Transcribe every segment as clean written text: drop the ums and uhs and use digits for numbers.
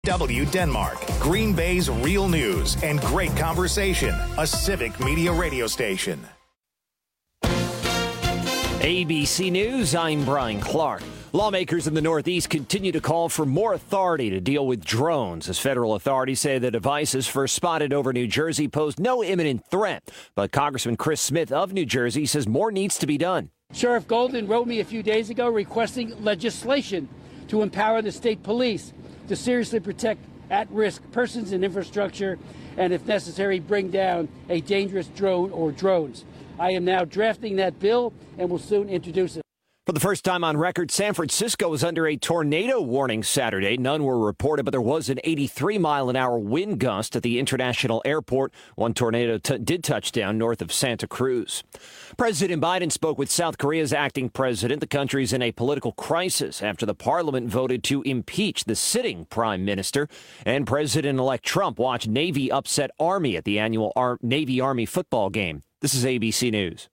W Denmark, Green Bay's real news and great conversation, a civic media radio station. ABC News, I'm Brian Clark. Lawmakers in the Northeast continue to call for more authority to deal with drones, as federal authorities say the devices first spotted over New Jersey posed no imminent threat. But Congressman Chris Smith of New Jersey says more needs to be done. Sheriff Golden wrote me a few days ago requesting legislation to empower the state police to seriously protect at-risk persons and infrastructure, and if necessary, bring down a dangerous drone or drones. I am now drafting that bill and will soon introduce it. For the first time on record, San Francisco was under a tornado warning Saturday. None were reported, but there was an 83-mile-an-hour wind gust at the international airport. One tornado did touch down north of Santa Cruz. President Biden spoke with South Korea's acting president. The country's in a political crisis after the parliament voted to impeach the sitting prime minister. And President-elect Trump watched Navy upset Army at the annual Navy-Army football game. This is ABC News.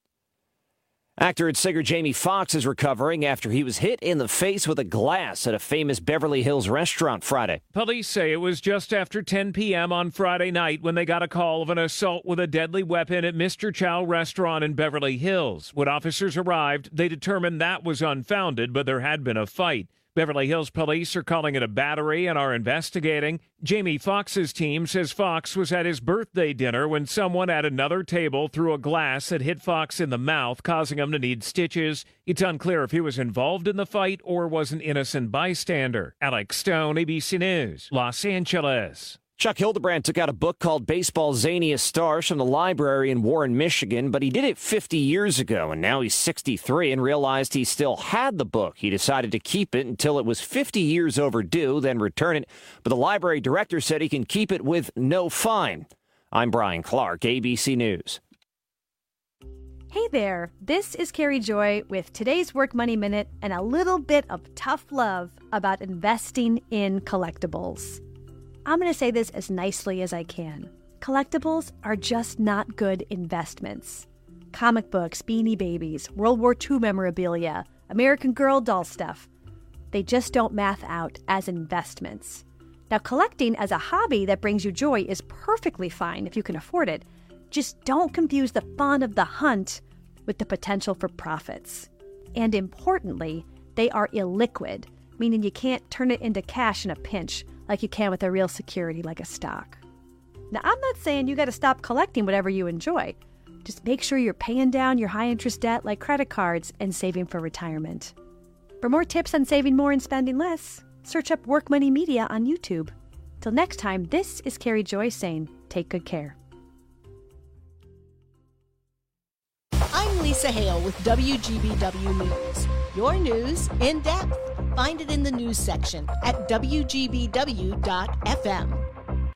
Actor and singer Jamie Foxx is recovering after he was hit in the face with a glass at a famous Beverly Hills restaurant Friday. Police say it was just after 10 p.m. on Friday night when they got a call of an assault with a deadly weapon at Mr. Chow restaurant in Beverly Hills. When officers arrived, they determined that was unfounded, but there had been a fight. Beverly Hills police are calling it a battery and are investigating. Jamie Foxx's team says Foxx was at his birthday dinner when someone at another table threw a glass that hit Foxx in the mouth, causing him to need stitches. It's unclear if he was involved in the fight or was an innocent bystander. Alex Stone, ABC News, Los Angeles. Chuck Hildebrand took out a book called Baseball's Zaniest Stars from the library in Warren, Michigan, but he did it 50 years ago, and now he's 63 and realized he still had the book. He decided to keep it until it was 50 years overdue, then return it, but the library director said he can keep it with no fine. I'm Brian Clark, ABC News. Hey there, this is Carrie Joy with today's Work Money Minute and a little bit of tough love about investing in collectibles. I'm going to say this as nicely as I can. Collectibles are just not good investments. Comic books, Beanie Babies, World War II memorabilia, American Girl doll stuff. They just don't math out as investments. Now, collecting as a hobby that brings you joy is perfectly fine if you can afford it. Just don't confuse the fun of the hunt with the potential for profits. And importantly, they are illiquid, meaning you can't turn it into cash in a pinch like you can with a real security like a stock. Now, I'm not saying you got to stop collecting whatever you enjoy. Just make sure you're paying down your high-interest debt like credit cards and saving for retirement. For more tips on saving more and spending less, search up Work Money Media on YouTube. Till next time, this is Carrie Joy saying, take good care. I'm Lisa Hale with WGBW News. Your news in depth. Find it in the news section at WGBW.FM.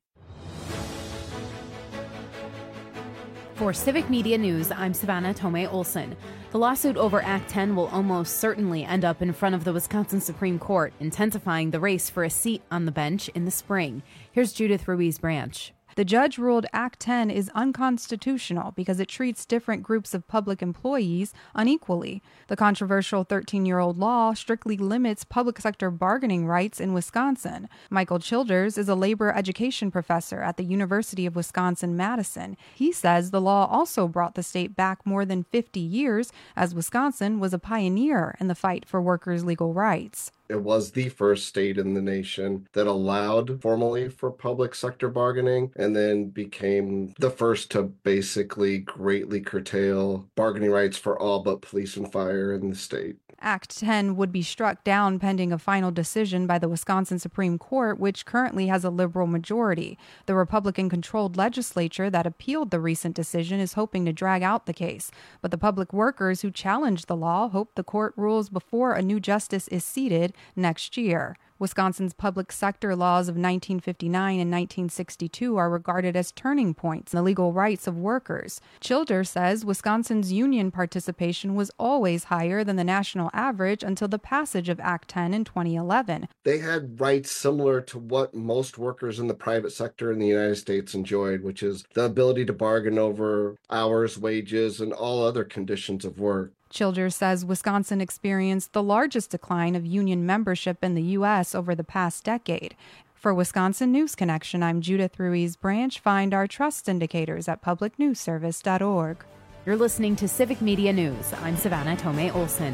For Civic Media News, I'm Savannah Tomei Olson. The lawsuit over Act 10 will almost certainly end up in front of the Wisconsin Supreme Court, intensifying the race for a seat on the bench in the spring. Here's Judith Ruiz Branch. The judge ruled Act 10 is unconstitutional because it treats different groups of public employees unequally. The controversial 13-year-old law strictly limits public sector bargaining rights in Wisconsin. Michael Childers is a labor education professor at the University of Wisconsin-Madison. He says the law also brought the state back more than 50 years, as Wisconsin was a pioneer in the fight for workers' legal rights. It was the first state in the nation that allowed formally for public sector bargaining and then became the first to basically greatly curtail bargaining rights for all but police and fire in the state. Act 10 would be struck down pending a final decision by the Wisconsin Supreme Court, which currently has a liberal majority. The Republican-controlled legislature that appealed the recent decision is hoping to drag out the case. But the public workers who challenged the law hope the court rules before a new justice is seated next year. Wisconsin's public sector laws of 1959 and 1962 are regarded as turning points in the legal rights of workers. Childers says Wisconsin's union participation was always higher than the national average until the passage of Act 10 in 2011. They had rights similar to what most workers in the private sector in the United States enjoyed, which is the ability to bargain over hours, wages, and all other conditions of work. Childers says Wisconsin experienced the largest decline of union membership in the U.S. over the past decade. For Wisconsin News Connection, I'm Judith Ruiz Branch. Find our trust indicators at publicnewsservice.org. You're listening to Civic Media News. I'm Savannah Tomei Olson.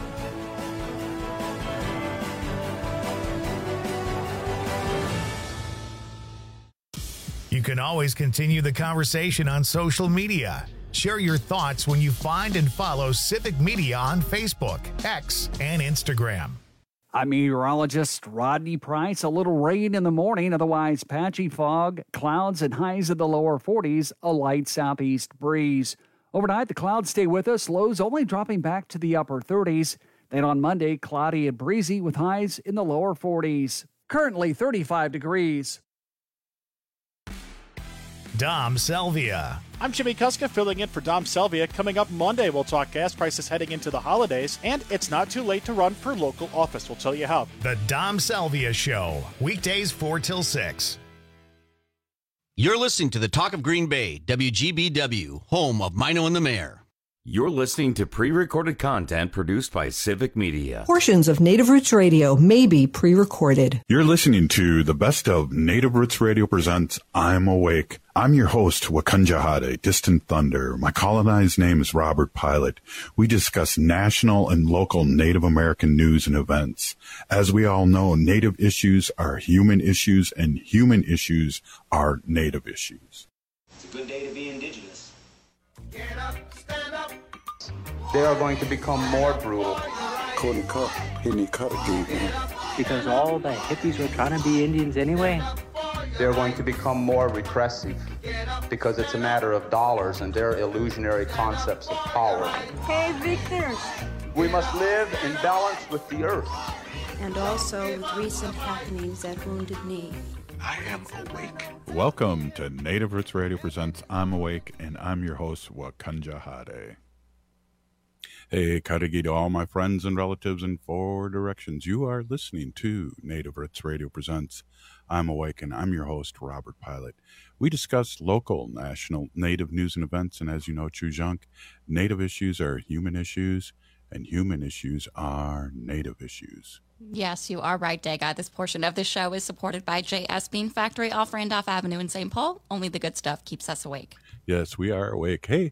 You can always continue the conversation on social media. Share your thoughts when you find and follow Civic Media on Facebook, X, and Instagram. I'm meteorologist Rodney Price. A little rain in the morning, otherwise patchy fog, clouds and highs in the lower 40s, a light southeast breeze. Overnight, the clouds stay with us, lows only dropping back to the upper 30s. Then on Monday, cloudy and breezy with highs in the lower 40s. Currently 35 degrees. Dom Selvia. I'm Jimmy Kuska filling in for Dom Selvia. Coming up Monday, we'll talk gas prices heading into the holidays, and it's not too late to run for local office. We'll tell you how. The Dom Selvia Show, weekdays 4 till 6. You're listening to the Talk of Green Bay, WGBW, home of Mino and the Mayor. You're listening to pre-recorded content produced by Civic Media. Portions of Native Roots Radio may be pre-recorded. You're listening to the best of Native Roots Radio presents I'm Awake. I'm your host, Wakanja Hade, Distant Thunder. My colonized name is Robert Pilot. We discuss national and local Native American news and events. As we all know, Native issues are human issues, and human issues are Native issues. It's a good day to be Indigenous. Get up, stand up. They are going to become more brutal. Couldn't cut, any cut again. Because all the hippies were trying to be Indians anyway. They're going to become more repressive because it's a matter of dollars and their illusionary concepts of power. Hey, Victor. We must live in balance with the earth. And also with recent happenings at Wounded Knee. I am awake. Welcome to Native Roots Radio presents I'm Awake, and I'm your host, Wakanja Hade. Hey, Karigi to all my friends and relatives in 4 directions. You are listening to Native Roots Radio presents I'm Awake, and I'm your host, Robert Pilot. We discuss local, national, Native news and events, and as you know, Chujunk, Native issues are human issues, and human issues are Native issues. Yes, you are right, Daga. This portion of the show is supported by J.S. Bean Factory off Randolph Avenue in St. Paul. Only the good stuff keeps us awake. Yes, we are awake. Hey,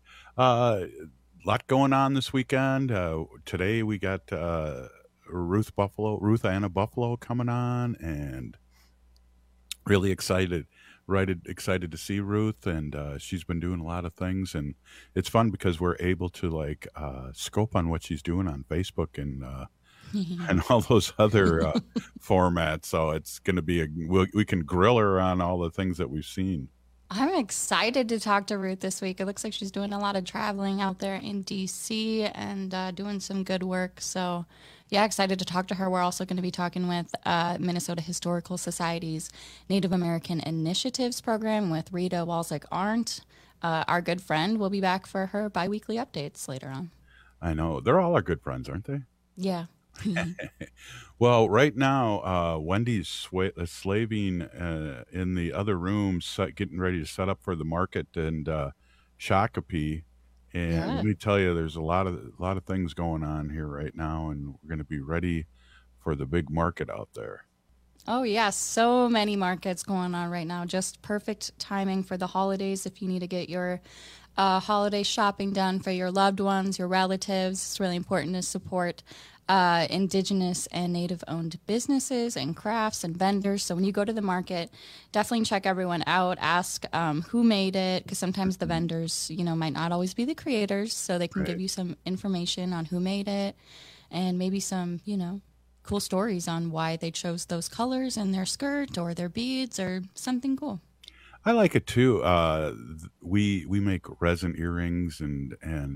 lot going on this weekend. Today we got Ruth Anna Buffalo coming on, and really excited to see Ruth, and she's been doing a lot of things, and it's fun because we're able to scope on what she's doing on Facebook and all those other formats. So it's going to be we can grill her on all the things that we've seen. I'm excited to talk to Ruth this week. It looks like she's doing a lot of traveling out there in D.C. and doing some good work. So, yeah, excited to talk to her. We're also going to be talking with Minnesota Historical Society's Native American Initiatives program with Rita Walczyk-Arndt. Our good friend will be back for her biweekly updates later on. I know. They're all our good friends, aren't they? Yeah. Well, right now, Wendy's slaving in the other room, getting ready to set up for the market and Shakopee. And let me tell you, there's a lot of things going on here right now, and we're going to be ready for the big market out there. Oh, yes. So many markets going on right now. Just perfect timing for the holidays if you need to get your holiday shopping done for your loved ones, your relatives. It's really important to support Indigenous and Native-owned businesses and crafts and vendors. So when you go to the market, definitely check everyone out. Ask who made it, because sometimes the vendors, might not always be the creators, so they can give you some information on who made it and maybe some, cool stories on why they chose those colors in their skirt or their beads or something cool. I like it too. We make resin earrings and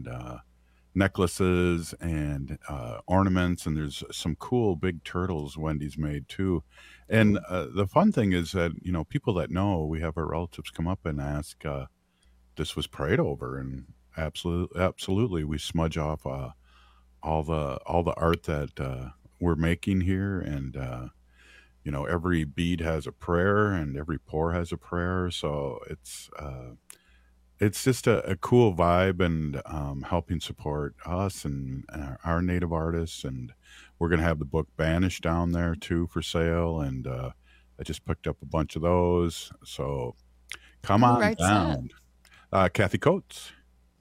necklaces and ornaments, and there's some cool big turtles Wendy's made too. And the fun thing is that people that know, we have our relatives come up and ask, this was prayed over, and absolutely we smudge off all the art that we're making here, and every bead has a prayer and every pour has a prayer, so it's just a cool vibe, and helping support us and our Native artists. And we're going to have the book Banished down there too for sale. And I just picked up a bunch of those. So come on down. Kathy Coates.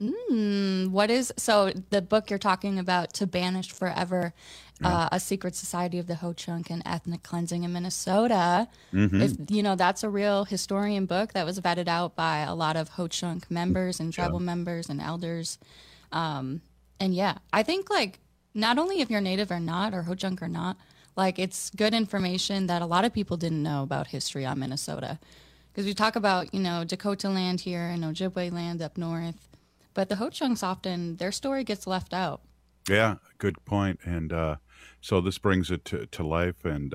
So the book you're talking about, To Banish Forever, A Secret Society of the Ho-Chunk and Ethnic Cleansing in Minnesota. If that's a real historian book that was vetted out by a lot of Ho-Chunk members and tribal members and elders. And I think like not only if you're Native or not, or Ho-Chunk or not, like it's good information that a lot of people didn't know about history on Minnesota. Because we talk about, Dakota land here and Ojibwe land up north. But the Ho-Chunks often, their story gets left out. Yeah, good point. And so this brings it to life and,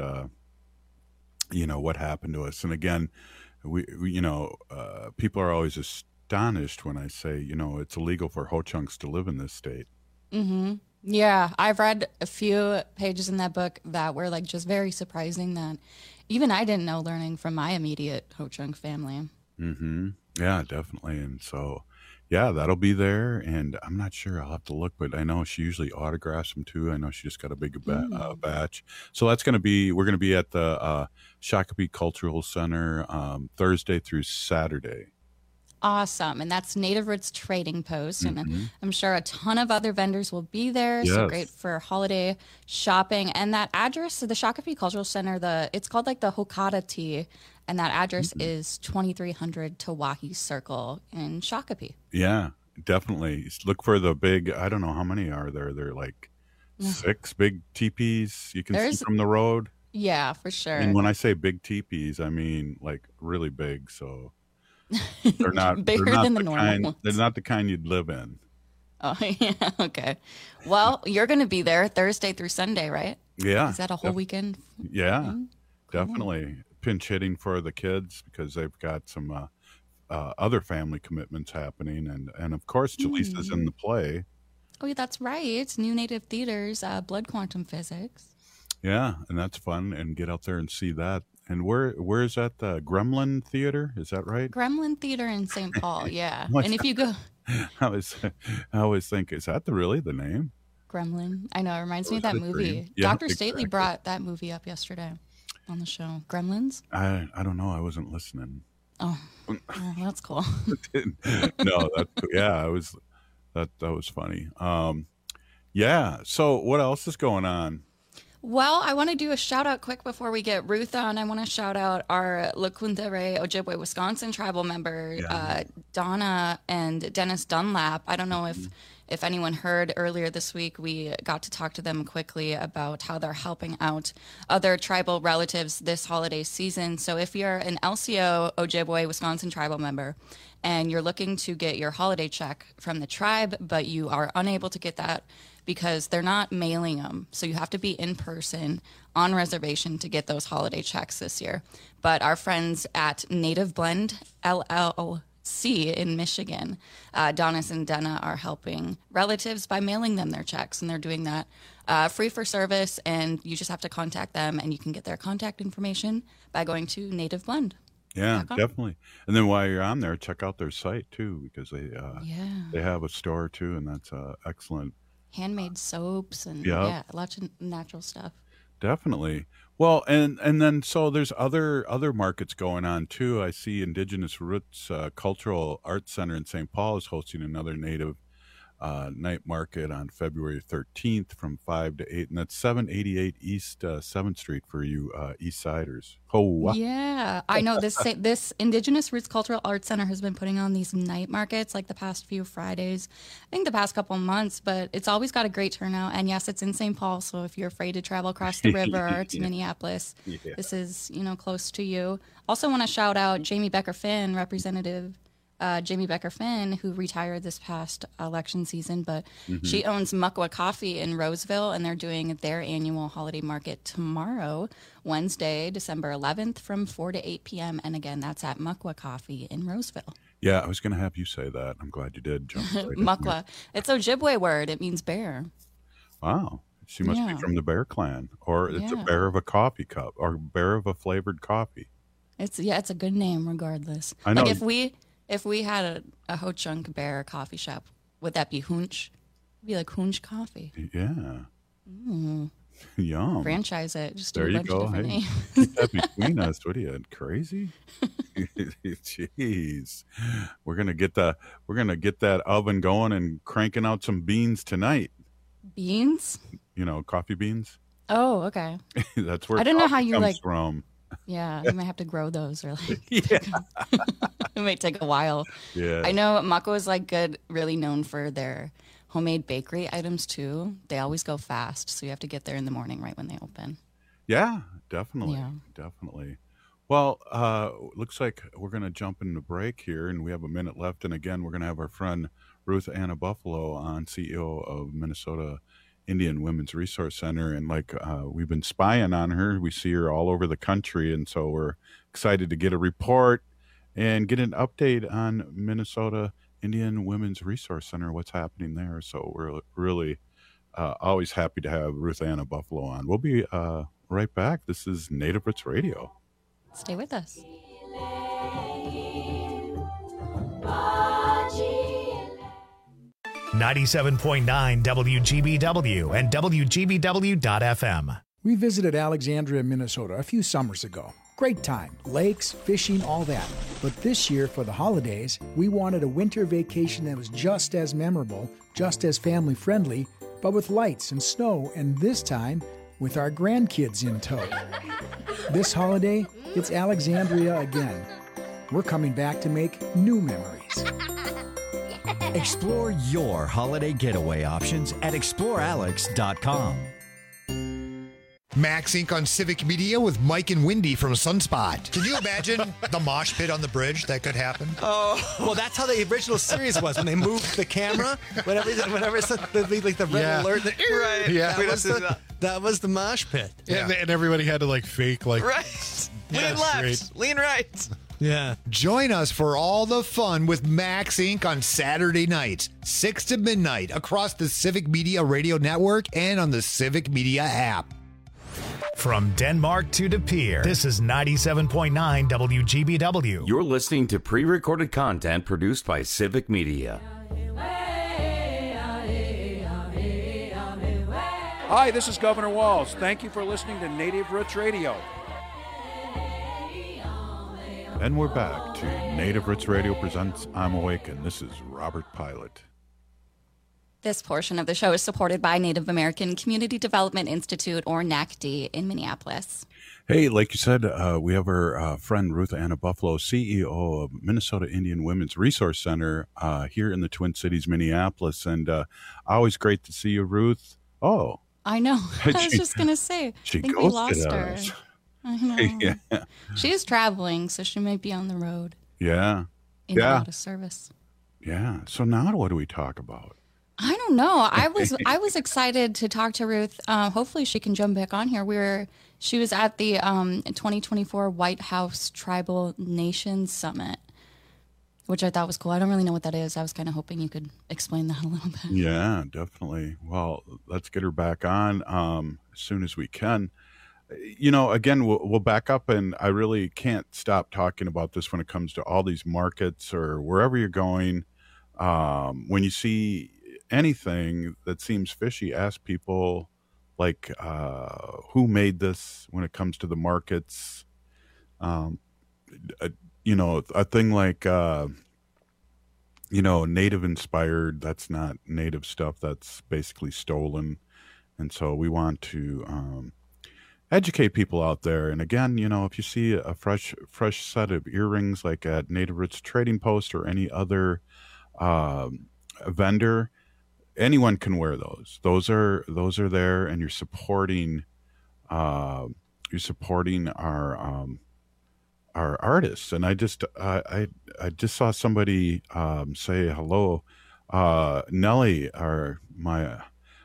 what happened to us. And again, we people are always astonished when I say, it's illegal for Ho-Chunks to live in this state. Mm-hmm. Yeah, I've read a few pages in that book that were like just very surprising that even I didn't know, learning from my immediate Ho-Chunk family. Mm-hmm. Yeah, definitely. And so... yeah, that'll be there, and I'm not sure. I'll have to look, but I know she usually autographs them too. I know she just got a big batch. So we're going to be at the Shakopee Cultural Center Thursday through Saturday. Awesome. And that's Native Roots Trading Post. And I'm sure a ton of other vendors will be there. Yes. So great for holiday shopping. And that address to the Shakopee Cultural Center, it's called like the Hokata Tea. And that address is 2300 Tawahi Circle in Shakopee. Yeah, definitely. Look for the big, I don't know how many are there. They're like 6 big teepees you can see from the road. Yeah, for sure. And when I say big teepees, I mean like really big. So they're not bigger than the normal ones. They're not the kind you'd live in. Oh, yeah. Okay. Well, you're going to be there Thursday through Sunday, right? Yeah. Is that a whole weekend? Yeah, definitely. Pinch hitting for the kids because they've got some other family commitments happening. And of course, Jaleesa's in the play. Oh, yeah, that's right. New Native Theater's Blood Quantum Physics. Yeah, and that's fun. And get out there and see that. And where is that? The Gremlin Theater? Is that right? Gremlin Theater in St. Paul, yeah. And if you go... I always think, is that really the name? Gremlin. I know, it reminds me of that movie. Yeah, Dr. Stately brought that movie up yesterday on the show. Gremlins? I don't know. I wasn't listening. Oh, that's cool. No, that was funny. Yeah. So what else is going on? Well, I want to do a shout out quick before we get Ruth on. I want to shout out our Lekwundere Ojibwe, Wisconsin tribal member, Donna and Dennis Dunlap. I don't know if anyone heard earlier this week, we got to talk to them quickly about how they're helping out other tribal relatives this holiday season. So if you're an LCO Ojibwe, Wisconsin tribal member, and you're looking to get your holiday check from the tribe, but you are unable to get that because they're not mailing them. So you have to be in person on reservation to get those holiday checks this year. But our friends at Native Blend LLC in Michigan, Donis and Denna, are helping relatives by mailing them their checks. And they're doing that free for service. And you just have to contact them, and you can get their contact information by going to Native Blend. Yeah, definitely. And then while you're on there, check out their site too, because they have a store too, and that's excellent. Handmade soaps and lots of natural stuff. Definitely. Well, and then so there's other markets going on too. I see Indigenous Roots Cultural Arts Center in St. Paul is hosting another Native night market on February 13th from 5 to 8, and that's 788 East 7th Street for you East Siders. Oh, yeah. I know this Indigenous Roots Cultural Arts Center has been putting on these night markets like the past few Fridays, I think the past couple months, but it's always got a great turnout. And yes, it's in St. Paul, so if you're afraid to travel across the river to Minneapolis, this is, close to you. Also want to shout out Jamie Becker-Finn, Representative Jamie Becker-Finn, who retired this past election season, but she owns Muckwa Coffee in Roseville, and they're doing their annual holiday market tomorrow, Wednesday, December 11th, from 4 to 8 p.m. And again, that's at Muckwa Coffee in Roseville. Yeah, I was going to have you say that. I'm glad you did. Muckwa. It's Ojibwe word. It means bear. Wow. She must be from the Bear Clan, or it's a bear of a coffee cup, or bear of a flavored coffee. It's a good name regardless. I know. Like if we had a Ho-Chunk Bear coffee shop, would that be Hunch? It'd be like Hunch Coffee. Yeah. Yum. Franchise it. Just do There a you bunch go. of different Hey, names. keep that between us. What are you, crazy? Jeez. We're gonna get that oven going and cranking out some beans tonight. Beans? Coffee beans. Oh, okay. That's where I don't know how coffee you comes like. from. Yeah, you might have to grow those or like. Yeah. It might take a while. Yeah. I know Mako is like really known for their homemade bakery items too. They always go fast, so you have to get there in the morning right when they open. Yeah, definitely. Yeah. Definitely. Well, looks like we're going to jump into break here, and we have a minute left. And again, we're going to have our friend Ruth Anna Buffalo on, CEO of Minnesota Indian Women's Resource Center. And we've been spying on her. We see her all over the country. And so we're excited to get a report and get an update on Minnesota Indian Women's Resource Center, what's happening there. So we're really always happy to have Ruth Anna Buffalo on. We'll be right back. This is Native Roots Radio. Stay with us. 97.9 WGBW and WGBW.FM. We visited Alexandria, Minnesota a few summers ago. Great time. Lakes, fishing, all that. But this year, for the holidays, we wanted a winter vacation that was just as memorable, just as family-friendly, but with lights and snow, and this time, with our grandkids in tow. This holiday, it's Alexandria again. We're coming back to make new memories. Explore your holiday getaway options at explorealex.com. Max Inc. on Civic Media with Mike and Wendy from Sunspot. Can you imagine the mosh pit on the bridge that could happen? Oh, well, that's how the original series was when they moved the camera. Whenever it's the red alert, right? Yeah, that was the mosh pit. Yeah. And everybody had to fake right. Lean left, great. lean right. Yeah. Join us for all the fun with Max Inc. on Saturday nights, 6 to midnight, across the Civic Media Radio Network and on the Civic Media app. From Denmark to De Pere, this is 97.9 WGBW. You're listening to pre-recorded content produced by Civic Media. Hi, this is Governor Walz. Thank you for listening to Native Roots Radio. And we're back to Native Roots Radio presents I'm Awake, and this is Robert Pilot. This portion of the show is supported by Native American Community Development Institute, or NACD, in Minneapolis. Hey, like you said, we have our friend Ruth Anna Buffalo, CEO of Minnesota Indian Women's Resource Center here in the Twin Cities, Minneapolis. And always great to see you, Ruth. Oh. I know. I was just going to say. I think we lost her. I know. Yeah. She is traveling, so she might be on the road. Yeah. In and out of service. Yeah. So now what do we talk about? I don't know. I was excited to talk to Ruth. Hopefully she can jump back on here. She was at the 2024 White House Tribal Nations Summit, which I thought was cool. I don't really know what that is. I was kind of hoping you could explain that a little bit. Yeah, definitely. Well, let's get her back on as soon as we can. You know, again, we'll back up, and I really can't stop talking about this when it comes to all these markets or wherever you're going. When you see anything that seems fishy, ask people like who made this when it comes to the markets. You know, a thing like native inspired, that's not native stuff, that's basically stolen. And so we want to educate people out there. And again, you know, if you see a fresh set of earrings like at Native Roots Trading Post or any other vendor, anyone can wear those. Those are there, and you're supporting our artists. And I just saw somebody say hello, Nellie, or my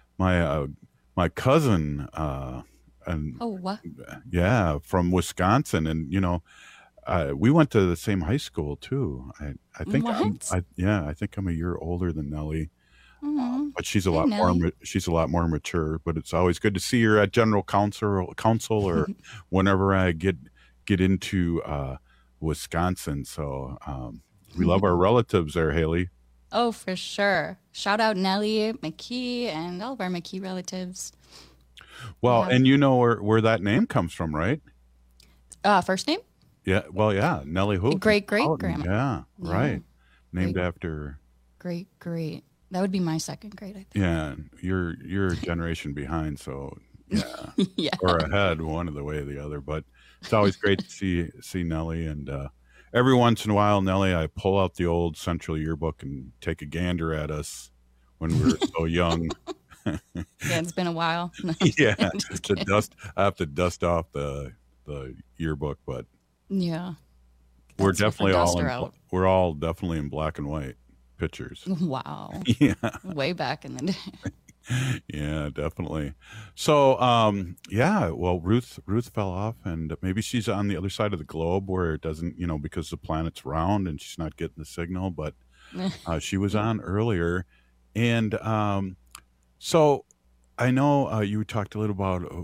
cousin, and what? Yeah, from Wisconsin, and you know, we went to the same high school too. I think I think I'm a year older than Nellie. But she's a lot more mature. But it's always good to see her at General Council or whenever I get into Wisconsin. So we love our relatives there, Haley. Oh, for sure. Shout out Nellie McKee and all of our McKee relatives. Well, Yeah. and you know where that name comes from, right? First name? Yeah. Well, yeah, Nellie Houghton. Great Houghton, grandma. Yeah, right. Named Great. after. Great. That would be my second grade, I think. Yeah, you're a generation behind, so yeah, Yeah. or ahead, one of the way or the other. But it's always great to see Nellie, and every once in a while, Nellie, I pull out the old Central Yearbook and take a gander at us when we were so young. Yeah, it's been a while. No, Yeah, I'm just the kidding. dust. I have to dust off the yearbook, but Yeah. we're That's with the definitely all duster out. we're all definitely in black and white pictures. Wow. Yeah. Way back in the day. Yeah, definitely. So, yeah, well, Ruth fell off, and maybe she's on the other side of the globe where it doesn't, because the planet's round and she's not getting the signal. But she was on earlier, and so I know you talked a little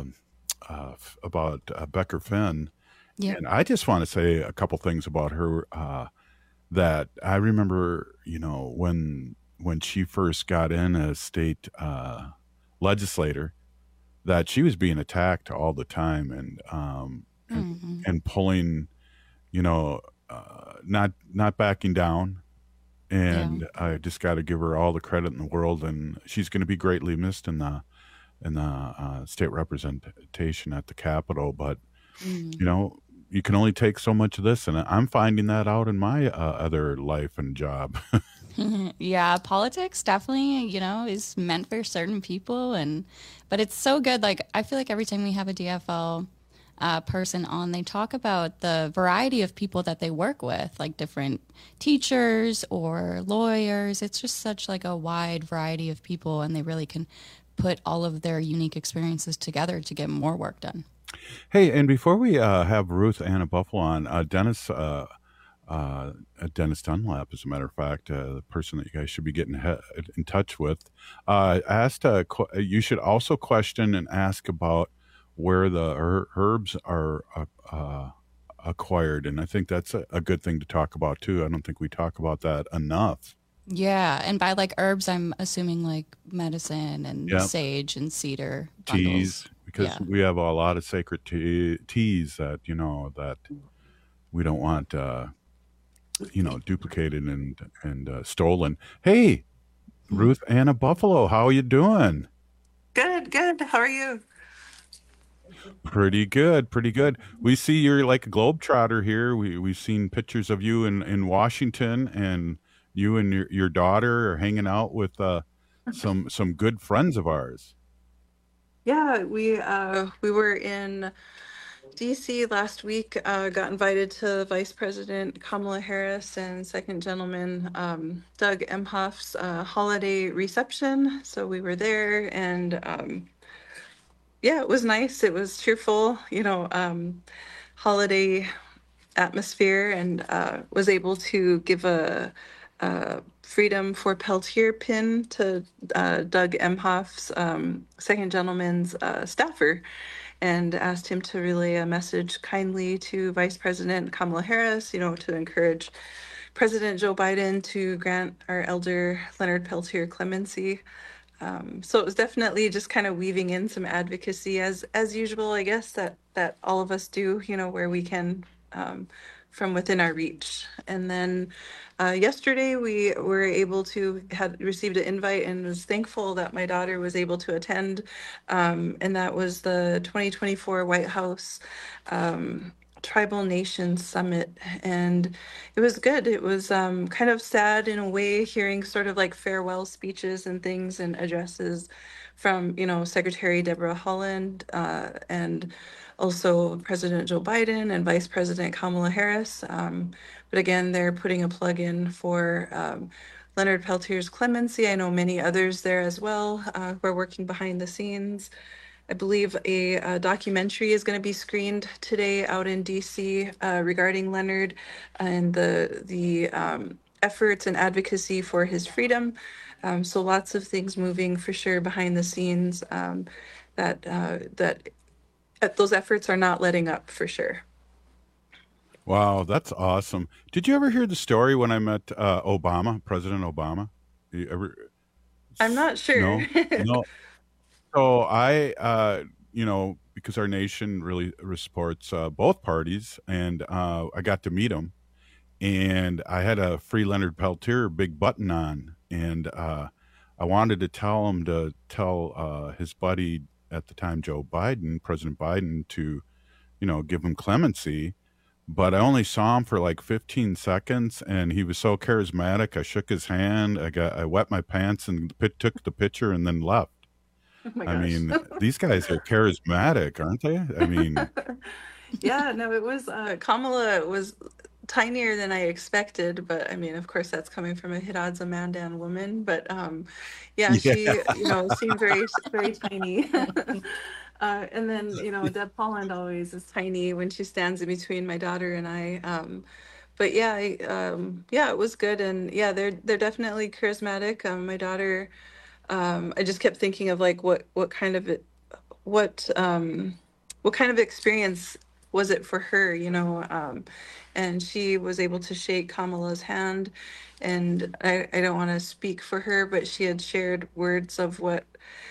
about Becker Finn, Yeah. and I just want to say a couple things about her. That I remember, when she first got in as state legislator, that she was being attacked all the time and pulling, not backing down. And I just got to give her all the credit in the world, and she's going to be greatly missed in the state representation at the Capitol. But you can only take so much of this, and I'm finding that out in my other life and job. Yeah, politics definitely, is meant for certain people, but it's so good. Like, I feel like every time we have a DFL person on, they talk about the variety of people that they work with, like different teachers or lawyers. It's just such like a wide variety of people, and they really can put all of their unique experiences together to get more work done. Hey, and before we have Ruth Anna Buffalo on, Dennis Dunlap, as a matter of fact, the person that you guys should be getting in touch with, asked you should also question and ask about where the herbs are acquired, and I think that's a good thing to talk about too. I don't think we talk about that enough. Yeah, and by like herbs, I'm assuming like medicine and Yep. sage and cedar Teas, bundles. because Yeah. we have a lot of sacred teas that that we don't want duplicated and stolen. Hey, Ruth Anna Buffalo, how are you doing? Good. How are you? Pretty good. We see you're like a globetrotter here. We've seen pictures of you in Washington, and you and your daughter are hanging out with some good friends of ours. Yeah, we were in DC last week. Got invited to Vice President Kamala Harris and Second Gentleman Doug Emhoff's holiday reception. So we were there, and yeah, it was nice. It was cheerful, holiday atmosphere, and was able to give a Freedom for Peltier pin to Doug Emhoff's Second Gentleman's staffer, and asked him to relay a message kindly to Vice President Kamala Harris, to encourage President Joe Biden to grant our elder Leonard Peltier clemency. So it was definitely just kind of weaving in some advocacy as usual, I guess, that all of us do, where we can, from within our reach. And then yesterday we were able to had received an invite and was thankful that my daughter was able to attend. And that was the 2024 White House Tribal Nations Summit, and it was good. It was kind of sad in a way, hearing sort of like farewell speeches and things and addresses from, Secretary Deborah Haaland and also President Joe Biden and Vice President Kamala Harris. But again, they're putting a plug in for Leonard Peltier's clemency. I know many others there as well who are working behind the scenes. I believe a documentary is going to be screened today out in DC regarding Leonard and the efforts and advocacy for his freedom. So lots of things moving for sure behind the scenes that those efforts are not letting up for sure. Wow, that's awesome. Did you ever hear the story when I met President Obama? You ever? I'm not sure. No. So I, because our nation really supports both parties, and I got to meet him, and I had a free Leonard Peltier big button on, and I wanted to tell him to tell his buddy at the time, Joe Biden, President Biden, to, give him clemency. But I only saw him for like 15 seconds, and he was so charismatic. I shook his hand. I wet my pants and took the picture and then left. Oh my I gosh. mean, these guys are charismatic, aren't they? I mean, Yeah, no, it was Kamala was tinier than I expected, but I mean, of course, that's coming from a Hiradza Mandan woman. But she, seemed very, very tiny. And then, Deb Holland always is tiny when she stands in between my daughter and I. But it was good, and they're definitely charismatic. My daughter, I just kept thinking of like what kind of experience was it for her, and she was able to shake Kamala's hand, and I don't want to speak for her, but she had shared words of what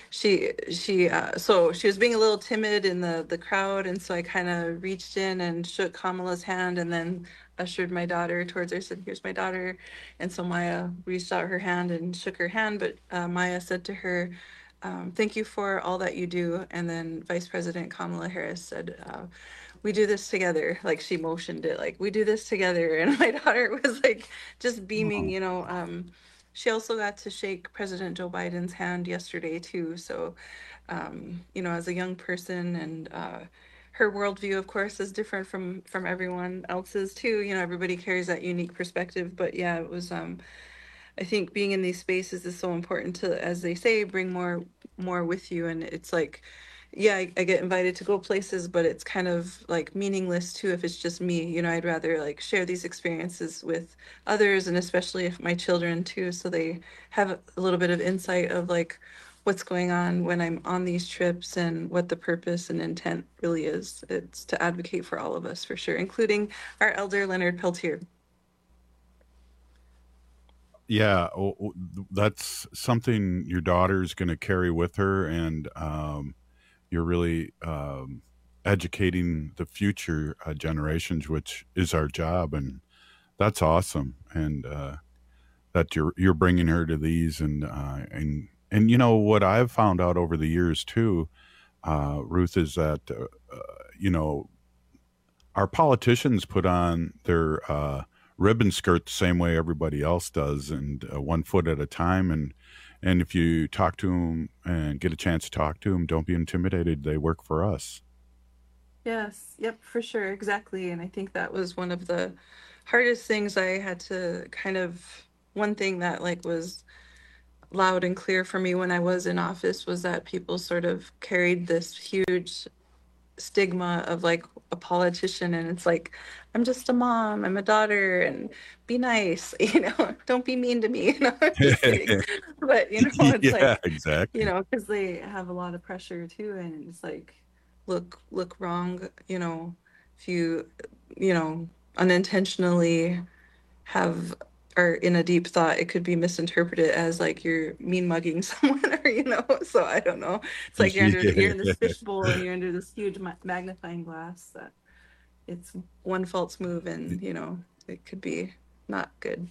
so she was being a little timid in the crowd, and so I kind of reached in and shook Kamala's hand and then ushered my daughter towards her, said, "Here's my daughter." And so Maya reached out her hand and shook her hand, but Maya said to her, "Thank you for all that you do." And then Vice President Kamala Harris said, "We do this together." Like she motioned it, like, "We do this together." And my daughter was like just beaming, She also got to shake President Joe Biden's hand yesterday too. So, as a young person, and her worldview, of course, is different from everyone else's too. Everybody carries that unique perspective. But yeah, it was. I think being in these spaces is so important to, as they say, bring more with you. And it's like, I get invited to go places, but it's kind of like meaningless too if it's just me. I'd rather like share these experiences with others, and especially if my children too, so they have a little bit of insight of like what's going on when I'm on these trips and what the purpose and intent really is. It's to advocate for all of us, for sure, including our elder Leonard Peltier. yeah, that's something your daughter's going to carry with her, and you're really educating the future generations, which is our job, and that's awesome. And that you're bringing her to these, and what I've found out over the years too, Ruth, is that our politicians put on their ribbon skirt the same way everybody else does, and 1 foot at a time. And if you talk to them and get a chance to talk to them, don't be intimidated. They work for us. Yes. Yep, for sure. Exactly. And I think that was one of the hardest things I had to one thing that like was loud and clear for me when I was in office was that people sort of carried this huge stigma of like a politician, and it's like, I'm just a mom, I'm a daughter, and be nice, don't be mean to me, just kidding. But it's like, exactly, because they have a lot of pressure too, and it's like, look wrong, if you unintentionally are in a deep thought, it could be misinterpreted as like you're mean mugging someone, or so I don't know. It's like you're in this fishbowl and you're under this huge magnifying glass that it's one false move and it could be not good.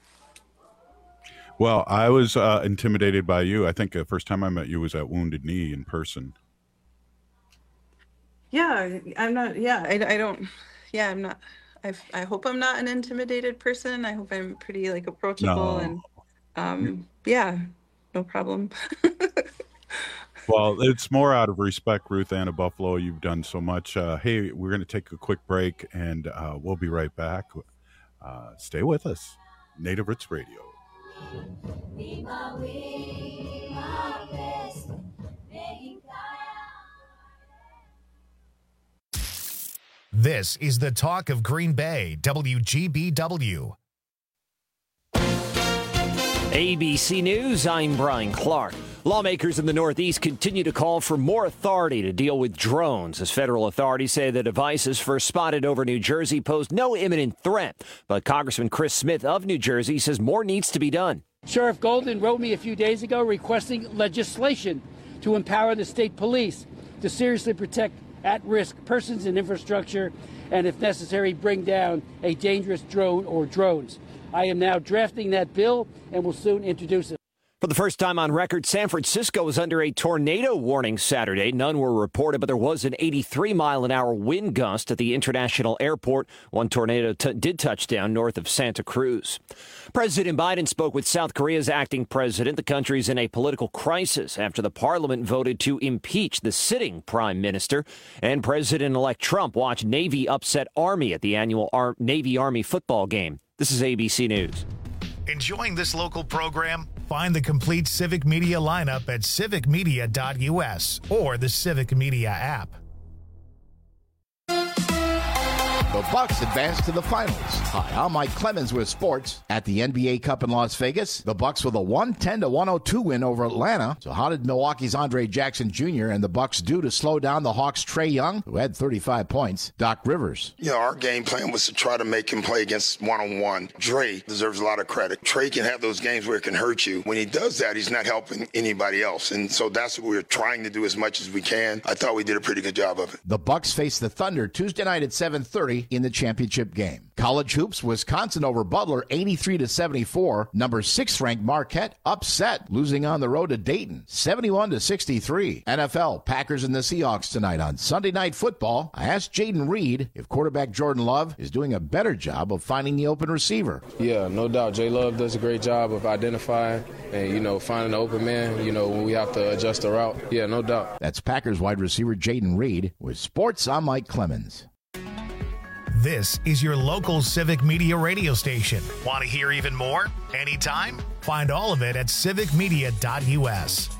Well, I was intimidated by you. I think the first time I met you was at Wounded Knee in person. Yeah, I'm not. Yeah, I don't. Yeah, I'm not. I hope I'm not an intimidated person. I hope I'm pretty like approachable, and no problem. Well, it's more out of respect, Ruth Anna Buffalo. You've done so much. Hey, we're going to take a quick break, and we'll be right back. Stay with us. Native Roots Radio. This is the Talk of Green Bay, WGBW. ABC News, I'm Brian Clark. Lawmakers in the Northeast continue to call for more authority to deal with drones, as federal authorities say the devices first spotted over New Jersey posed no imminent threat. But Congressman Chris Smith of New Jersey says more needs to be done. Sheriff Golden wrote me a few days ago requesting legislation to empower the state police to seriously protect at-risk persons and infrastructure, and if necessary, bring down a dangerous drone or drones. I am now drafting that bill and will soon introduce it. For the first time on record, San Francisco was under a tornado warning Saturday. None were reported, but there was an 83-mile-an-hour wind gust at the international airport. One tornado did touch down north of Santa Cruz. President Biden spoke with South Korea's acting president. The country's in a political crisis after the parliament voted to impeach the sitting prime minister. And President-elect Trump watched Navy upset Army at the annual Navy-Army football game. This is ABC News. Enjoying this local program? Find the complete Civic Media lineup at civicmedia.us or the Civic Media app. The Bucks advance to the finals. Hi, I'm Mike Clemens with sports. At the NBA Cup in Las Vegas, the Bucks with a 110-102 win over Atlanta. So how did Milwaukee's Andre Jackson Jr. and the Bucks do to slow down the Hawks' Trae Young, who had 35 points? Doc Rivers. Our game plan was to try to make him play against one-on-one. Dre deserves a lot of credit. Trae can have those games where it can hurt you. When he does that, he's not helping anybody else. And so that's what we're trying to do as much as we can. I thought we did a pretty good job of it. The Bucks face the Thunder Tuesday night at 7:30 in the championship game. College hoops, Wisconsin over Butler 83-74. Number 6 ranked Marquette upset, losing on the road to Dayton 71-63. NFL, Packers and the Seahawks tonight on Sunday Night Football. I asked Jaden Reed if quarterback Jordan Love is doing a better job of finding the open receiver. Yeah, no doubt. J Love does a great job of identifying and, finding the open man, when we have to adjust the route. Yeah, no doubt. That's Packers wide receiver Jaden Reed. With sports, I'm Mike Clemens. This is your local Civic Media radio station. Want to hear even more? Anytime? Find all of it at civicmedia.us.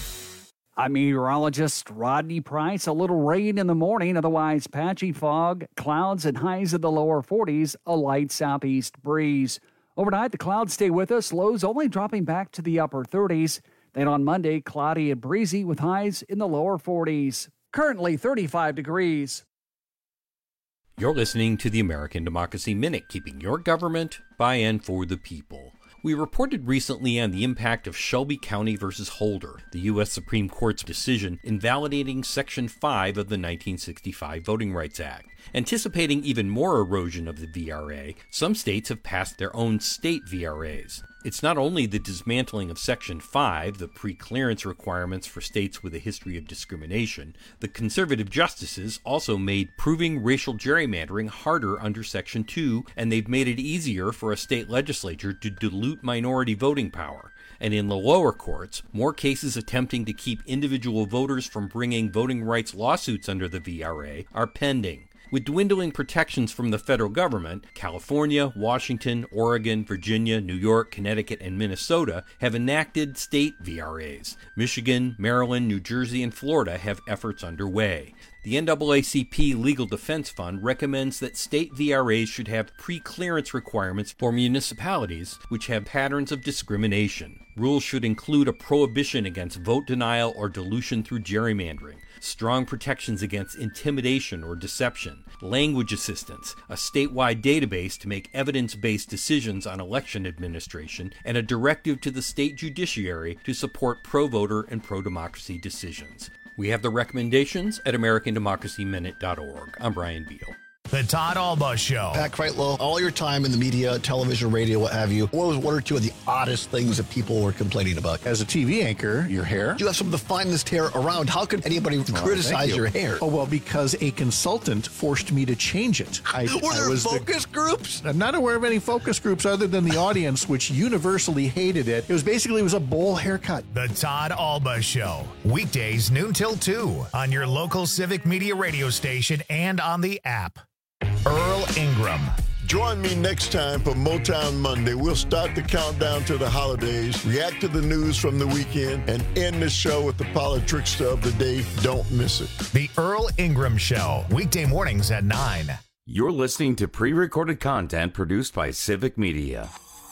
I'm meteorologist Rodney Price. A little rain in the morning, otherwise patchy fog, clouds and highs in the lower 40s, a light southeast breeze. Overnight, the clouds stay with us, lows only dropping back to the upper 30s. Then on Monday, cloudy and breezy with highs in the lower 40s. Currently 35 degrees. You're listening to the American Democracy Minute, keeping your government by and for the people. We reported recently on the impact of Shelby County versus Holder, the U.S. Supreme Court's decision invalidating Section 5 of the 1965 Voting Rights Act. Anticipating even more erosion of the VRA, some states have passed their own state VRAs. It's not only the dismantling of Section 5, the pre-clearance requirements for states with a history of discrimination. The conservative justices also made proving racial gerrymandering harder under Section 2, and they've made it easier for a state legislature to dilute minority voting power. And in the lower courts, more cases attempting to keep individual voters from bringing voting rights lawsuits under the VRA are pending. With dwindling protections from the federal government, California, Washington, Oregon, Virginia, New York, Connecticut, and Minnesota have enacted state VRAs. Michigan, Maryland, New Jersey, and Florida have efforts underway. The NAACP Legal Defense Fund recommends that state VRAs should have pre-clearance requirements for municipalities which have patterns of discrimination. Rules should include a prohibition against vote denial or dilution through gerrymandering, strong protections against intimidation or deception, language assistance, a statewide database to make evidence-based decisions on election administration, and a directive to the state judiciary to support pro-voter and pro-democracy decisions. We have the recommendations at AmericanDemocracyMinute.org. I'm Brian Beal. The Todd Alba Show. Pat Kreitlow, all your time in the media, television, radio, what have you, what was one or two of the oddest things that people were complaining about? As a TV anchor, your hair. You have some of the finest hair around. How could anybody criticize your hair? Oh, well, because a consultant forced me to change it. Were there focus groups? I'm not aware of any focus groups other than the audience, which universally hated it. It was a bowl haircut. The Todd Alba Show. Weekdays noon till 2 on your local Civic Media radio station and on the app. Earl Ingram. Join me next time for Motown Monday. We'll start the countdown to the holidays, react to the news from the weekend, and end the show with the politics of the day. Don't miss it. The Earl Ingram Show, weekday mornings at 9. You're listening to pre-recorded content produced by Civic Media.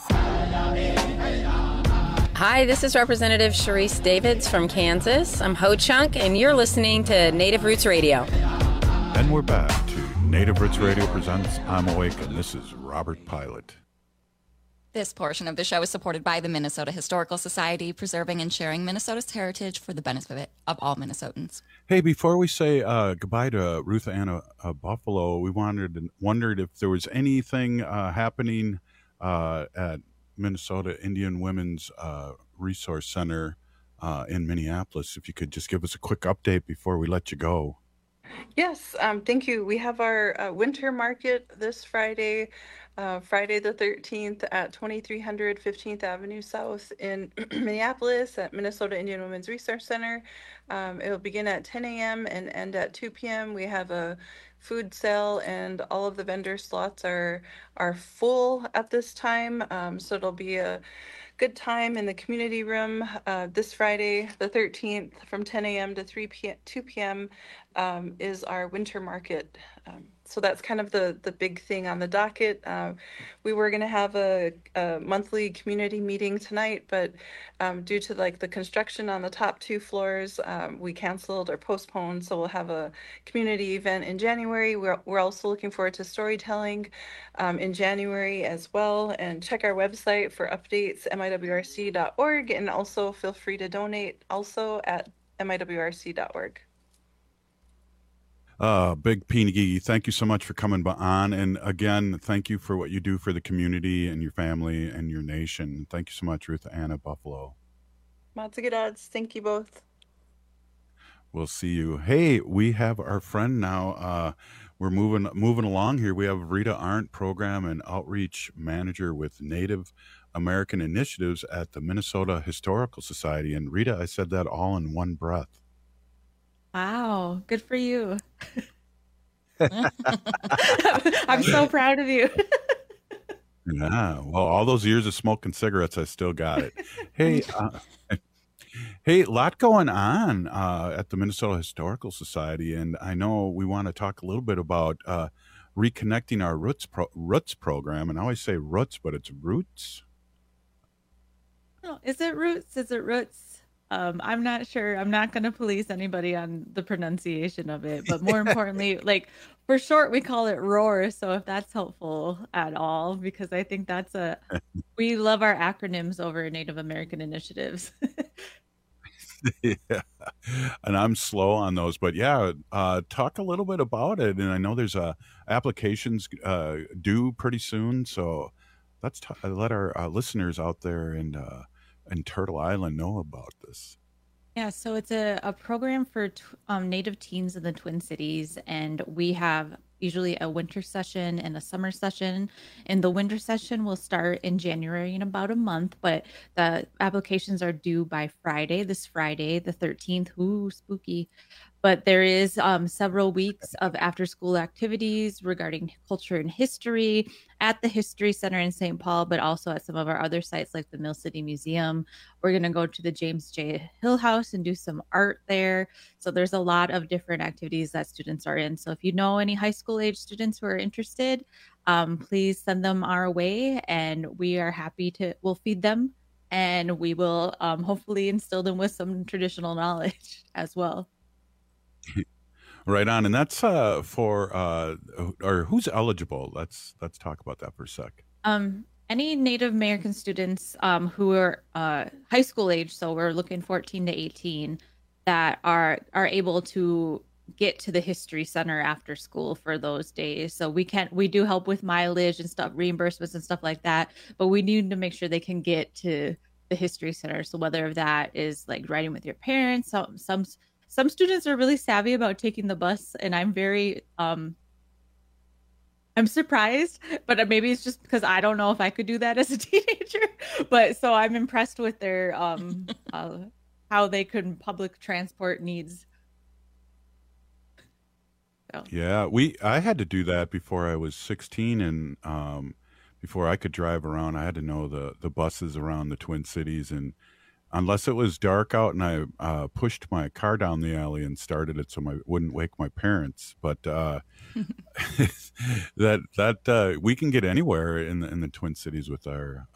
Hi, this is Representative Sharice Davids from Kansas. I'm Ho Chunk, and you're listening to Native Roots Radio. And we're back to Native Roots Radio presents I'm Awake, and this is Robert Pilot. This portion of the show is supported by the Minnesota Historical Society, preserving and sharing Minnesota's heritage for the benefit of all Minnesotans. Hey, before we say goodbye to Ruth Anna Buffalo, we wondered if there was anything happening at Minnesota Indian Women's Resource Center in Minneapolis. If you could just give us a quick update before we let you go. Yes, thank you. We have our winter market this Friday, Friday the 13th at 2300 15th Avenue South in Minneapolis at Minnesota Indian Women's Resource Center. It will begin at 10 a.m. and end at 2 p.m. We have a food sale and all of the vendor slots are full at this time. So it'll be a good time in the community room this Friday, the 13th, from 10 a.m. to 2 p.m. Is our winter market. So that's kind of the big thing on the docket. We were going to have a monthly community meeting tonight, but due to like the construction on the top 2 floors, we canceled or postponed. So we'll have a community event in January. We're also looking forward to storytelling in January as well. And check our website for updates, miwrc.org, and also feel free to donate also at miwrc.org. Big Pinigi, thank you so much for coming on. And again, thank you for what you do for the community and your family and your nation. Thank you so much, Ruth Anna Buffalo. Matsugidads, thank you both. We'll see you. Hey, we have our friend now. We're moving along here. We have Rita Arndt, Program and Outreach Manager with Native American Initiatives at the Minnesota Historical Society. And Rita, I said that all in one breath. Wow, good for you. I'm so proud of you. Yeah, well, all those years of smoking cigarettes, I still got it. Hey, hey, a lot going on at the Minnesota Historical Society, and I know we want to talk a little bit about reconnecting our Roots program. And I always say Roots, but it's Roots. Oh, is it Roots? Is it Roots? I'm not sure. I'm not going to police anybody on the pronunciation of it, but more importantly, like for short, we call it ROAR. So if that's helpful at all, because I think we love our acronyms over Native American initiatives. Yeah, and I'm slow on those, but yeah, talk a little bit about it. And I know there's applications due pretty soon, so let's let our listeners out there in Turtle Island know about this. Yeah, so it's a program for Native teens in the Twin Cities, and we have usually a winter session and a summer session. And the winter session will start in January in about a month, but the applications are due by this Friday, the 13th. Ooh, spooky. But there is several weeks of after-school activities regarding culture and history at the History Center in St. Paul, but also at some of our other sites like the Mill City Museum. We're going to go to the James J. Hill House and do some art there. So there's a lot of different activities that students are in. So if you know any high school age students who are interested, please send them our way, and we are happy we'll feed them, and we will hopefully instill them with some traditional knowledge as well. Right on. And that's for or who's eligible? Let's talk about that for a sec. Any Native American students who are high school age, so we're looking 14 to 18, that are able to get to the History Center after school for those days. So we do help with mileage and stuff, reimbursements and stuff like that, but we need to make sure they can get to the History Center. So whether that is like riding with your parents, some students are really savvy about taking the bus, and I'm very I'm surprised, but maybe it's just because I don't know if I could do that as a teenager. But so I'm impressed with their how they could public transport needs. So. Yeah, I had to do that before I was 16, and before I could drive around, I had to know the buses around the Twin Cities, and unless it was dark out and I pushed my car down the alley and started it so I wouldn't wake my parents. But that we can get anywhere in the Twin Cities with our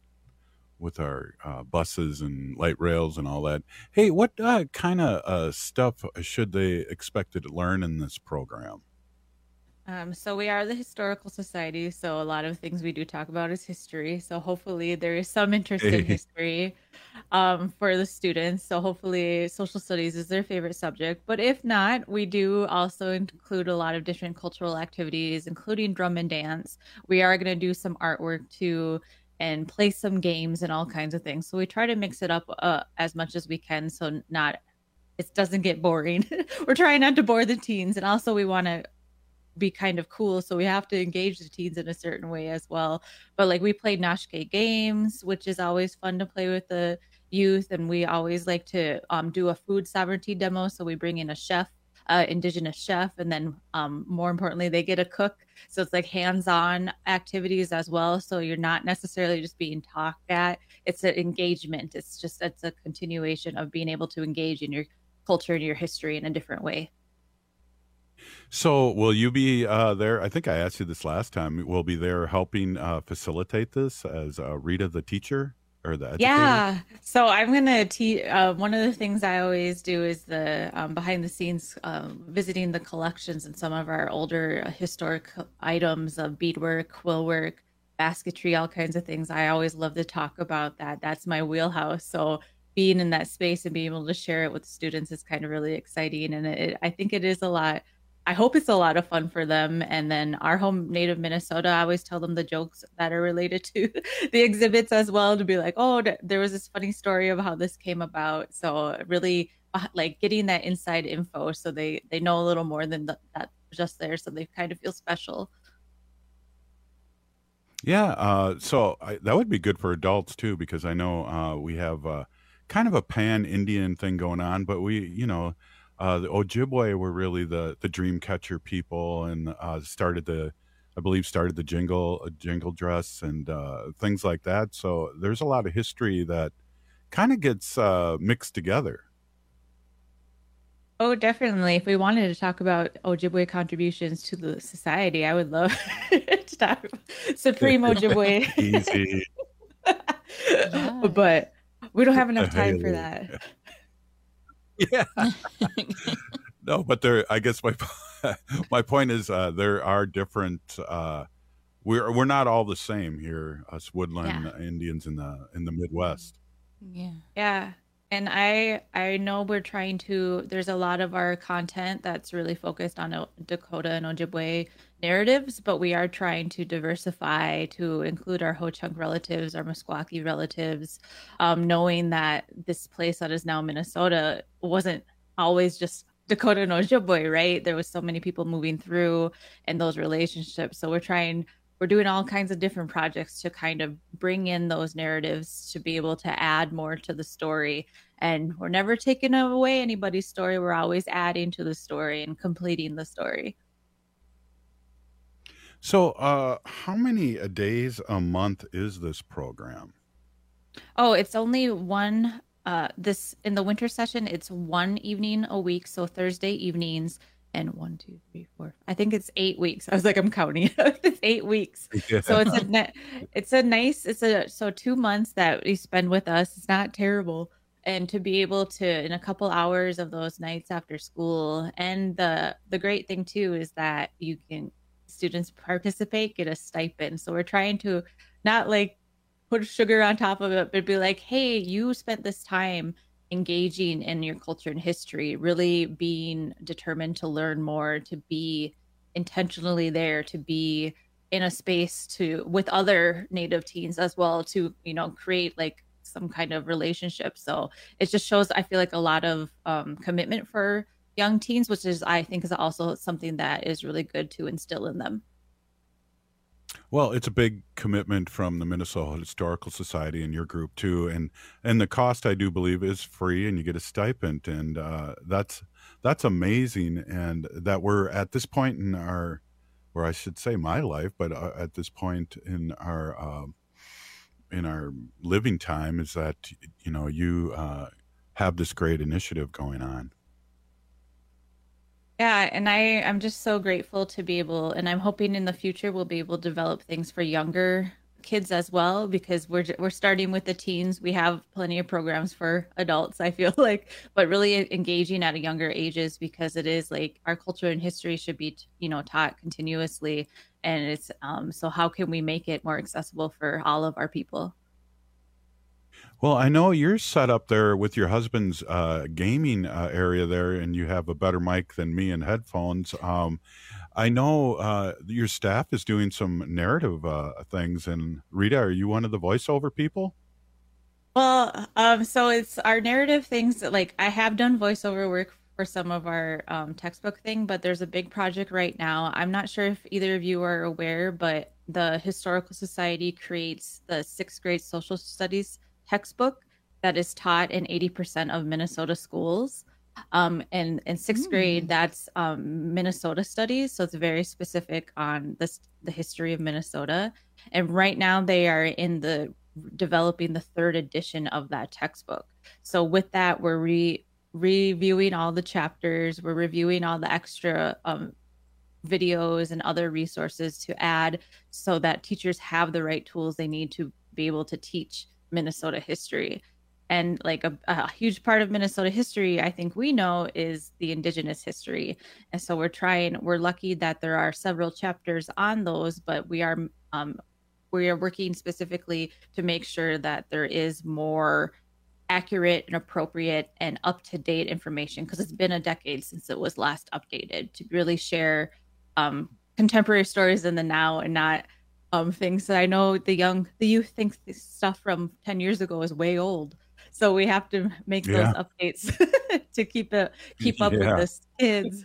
buses and light rails and all that. Hey, what kind of stuff should they expect to learn in this program? So we are the Historical Society, so a lot of things we do talk about is history. So hopefully there is some interest in history for the students. So hopefully social studies is their favorite subject. But if not, we do also include a lot of different cultural activities, including drum and dance. We are going to do some artwork too and play some games and all kinds of things. So we try to mix it up as much as we can, so it doesn't get boring. We're trying not to bore the teens, and also we want to be kind of cool, so we have to engage the teens in a certain way as well. But like we play Noshke games, which is always fun to play with the youth, and we always like to do a food sovereignty demo. So we bring in a chef, indigenous chef, and then more importantly, they get a cook. So it's like hands-on activities as well. So you're not necessarily just being talked at. It's an engagement. It's a continuation of being able to engage in your culture and your history in a different way. So will you be there? I think I asked you this last time. We'll be there helping facilitate this as Rita, the teacher or the educator? Yeah. So I'm going to teach. One of the things I always do is the behind the scenes, visiting the collections and some of our older historic items of beadwork, quill work, basketry, all kinds of things. I always love to talk about that. That's my wheelhouse. So being in that space and being able to share it with students is kind of really exciting. And I think it is a lot. I hope it's a lot of fun for them. And then our home native Minnesota, I always tell them the jokes that are related to the exhibits as well, to be like, oh, there was this funny story of how this came about. So really like getting that inside info so they know a little more than that just there. So they kind of feel special. Yeah. So that would be good for adults too, because I know we have kind of a pan-Indian thing going on, but the Ojibwe were really the dream catcher people, and started the jingle dress and things like that. So there's a lot of history that kind of gets mixed together. Oh, definitely. If we wanted to talk about Ojibwe contributions to the society, I would love to talk about Supreme Ojibwe. Easy. Yeah. But we don't have enough time for that. Yeah. No, but I guess my point is there are different. We're not all the same here, us woodland Indians in the Midwest. Yeah. Yeah. And I know we're trying to, there's a lot of our content that's really focused on Dakota and Ojibwe narratives, but we are trying to diversify to include our Ho-Chunk relatives, our Meskwaki relatives, knowing that this place that is now Minnesota wasn't always just Dakota and Ojibwe, right? There was so many people moving through and those relationships. So we're doing all kinds of different projects to kind of bring in those narratives to be able to add more to the story. And we're never taking away anybody's story. We're always adding to the story and completing the story. So how many days a month is this program? Oh, it's only one. In the winter session, it's one evening a week. So Thursday evenings. And 1, 2, 3, 4. I think it's 8 weeks. I was like, I'm counting. It's 8 weeks. Yeah. So so 2 months that you spend with us. It's not terrible. And to be able to, in a couple hours of those nights after school, and the great thing too is that students participate, get a stipend. So we're trying to not like put sugar on top of it, but be like, hey, you spent this time engaging in your culture and history, really being determined to learn more, to be intentionally there, to be in a space with other Native teens as well, to create like some kind of relationship. So it just shows, I feel like, a lot of commitment for young teens, which I think is also something that is really good to instill in them. Well, it's a big commitment from the Minnesota Historical Society and your group too, and the cost, I do believe, is free, and you get a stipend, and that's amazing. And that we're at this point in our, or I should say, my life, but at this point in our living time, is that you have this great initiative going on. Yeah, and I'm just so grateful to be able, and I'm hoping in the future we'll be able to develop things for younger kids as well, because we're starting with the teens. We have plenty of programs for adults, I feel like, but really engaging at a younger ages, because it is like our culture and history should be, taught continuously. And it's so how can we make it more accessible for all of our people? Well, I know you're set up there with your husband's gaming area there, and you have a better mic than me and headphones. I know your staff is doing some narrative things. And Rita, are you one of the voiceover people? Well, so it's our narrative things that, like, I have done voiceover work for some of our textbook thing, but there's a big project right now. I'm not sure if either of you are aware, but the Historical Society creates the 6th grade social studies textbook that is taught in 80% of Minnesota schools. And in 6th grade, that's Minnesota studies. So it's very specific on the history of Minnesota. And right now they are developing the 3rd edition of that textbook. So with that, we're reviewing all the chapters. We're reviewing all the extra videos and other resources to add so that teachers have the right tools they need to be able to teach Minnesota history. And like a huge part of Minnesota history, I think we know, is the Indigenous history. And so we're lucky that there are several chapters on those, but we are working specifically to make sure that there is more accurate and appropriate and up-to-date information, because it's been a decade since it was last updated, to really share contemporary stories in the now, and not things that I know the youth thinks this stuff from 10 years ago is way old. So we have to make those updates to keep up with the kids.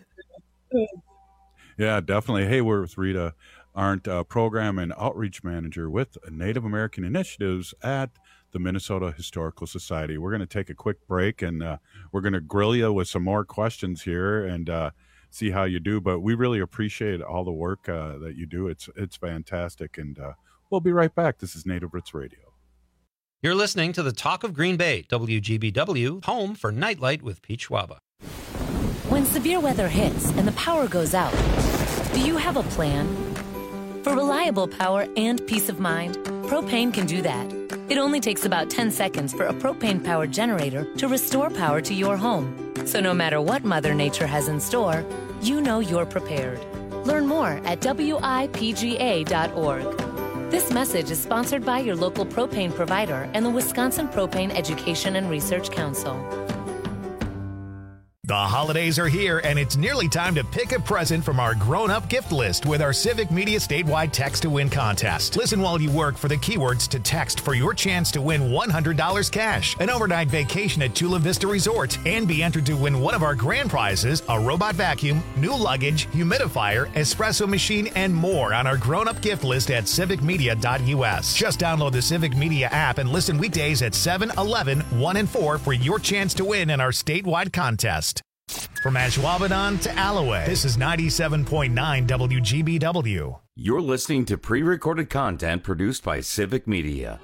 Yeah, definitely. Hey, we're with Rita Arndt, Program and Outreach Manager with Native American Initiatives at the Minnesota Historical Society. We're going to take a quick break, and we're going to grill you with some more questions here and see how you do. But we really appreciate all the work that you do. It's fantastic. And we'll be right back. This is Native Roots Radio. You're listening to the Talk of Green Bay, WGBW, home for Nightlight with Pete Schwaba. When severe weather hits and the power goes out, do you have a plan? For reliable power and peace of mind, propane can do that. It only takes about 10 seconds for a propane-powered generator to restore power to your home. So no matter what Mother Nature has in store, you know you're prepared. Learn more at WIPGA.org. This message is sponsored by your local propane provider and the Wisconsin Propane Education and Research Council. The holidays are here, and it's nearly time to pick a present from our grown-up gift list with our Civic Media statewide Text to Win contest. Listen while you work for the keywords to text for your chance to win $100 cash, an overnight vacation at Chula Vista Resort, and be entered to win one of our grand prizes, a robot vacuum, new luggage, humidifier, espresso machine, and more on our grown-up gift list at civicmedia.us. Just download the Civic Media app and listen weekdays at 7, 11, 1, and 4 for your chance to win in our statewide contest. From Ashwaubenon to Alloway, this is 97.9 WGBW. You're listening to pre-recorded content produced by Civic Media.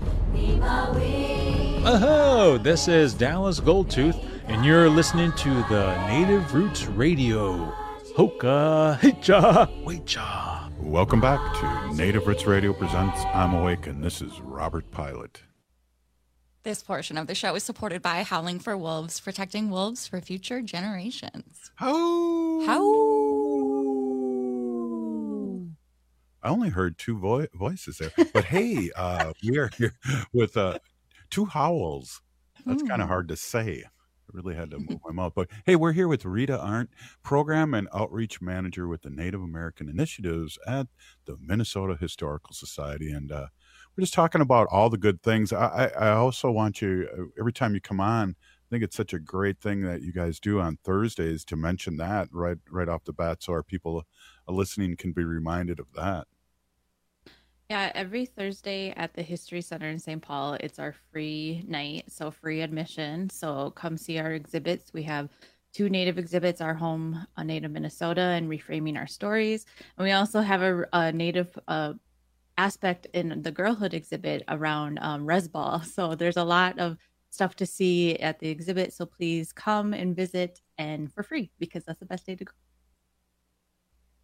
Oh, this is Dallas Goldtooth, and you're listening to the Native Roots Radio. Hoka, hicha, wecha. Welcome back to Native Roots Radio presents I'm Awake, and this is Robert Pilot. This portion of the show is supported by Howling for Wolves, protecting wolves for future generations. How? I only heard two voices there, but hey, we are here with two howls. That's kind of hard to say. I really had to move my mouth. But hey, we're here with Rita Arndt, Program and Outreach Manager with the Native American Initiatives at the Minnesota Historical Society. And we're just talking about all the good things. I also want you, every time you come on, I think it's such a great thing that you guys do on Thursdays to mention that right off the bat, so our people listening can be reminded of that. Yeah, every Thursday at the History Center in St. Paul, it's our free night, so free admission. So come see our exhibits. We have 2 Native exhibits, our home on Native Minnesota and Reframing Our Stories. And we also have a Native aspect in the girlhood exhibit around Resball. So there's a lot of stuff to see at the exhibit. So please come and visit, and for free, because that's the best day to go.